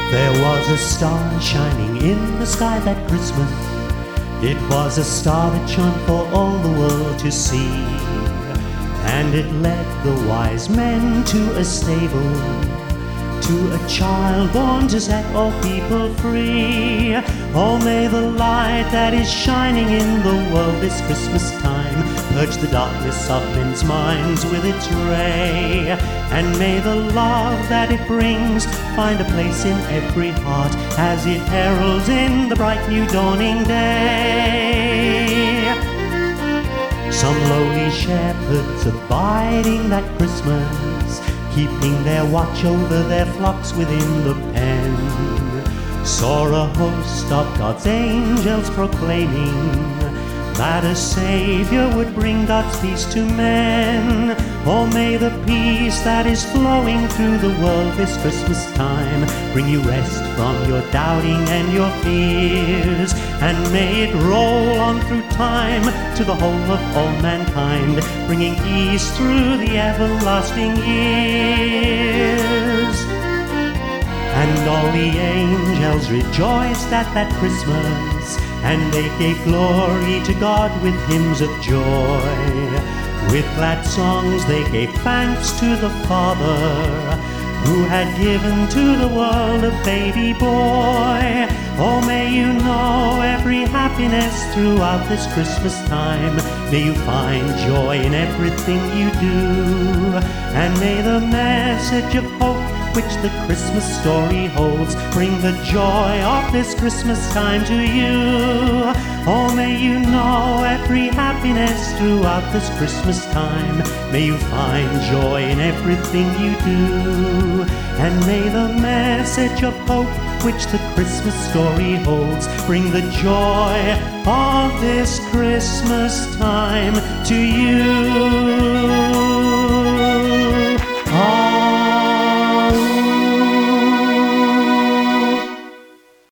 There was a star shining in the sky that Christmas. It was a star that shone for all the world to see, and it led the wise men to a stable, to a child born to set all people free. Oh, may the light that is shining in the world this Christmas time purge the darkness of men's minds with its ray, and may the love that it brings find a place in every heart as it heralds in the bright new dawning day. Some lowly shepherds abiding that Christmas, keeping their watch over their flocks within the pen, saw a host of God's angels proclaiming that a Savior would bring God's peace to men. Oh, may the peace that is flowing through the world this Christmas time bring you rest from your doubting and your fears, and may it roll on through time to the whole of all mankind, bringing peace through the everlasting years. And all the angels rejoiced at that Christmas, and they gave glory to God with hymns of joy. With glad songs they gave thanks to the Father, who had given to the world a baby boy. Oh, may you know every happiness throughout this Christmas time. May you find joy in everything you do, and may the message of hope which the Christmas story holds bring the joy of this Christmas time to you. Oh, may you know every happiness throughout this Christmas time. May you find joy in everything you do, and may the message of hope which the Christmas story holds bring the joy of this Christmas time to you.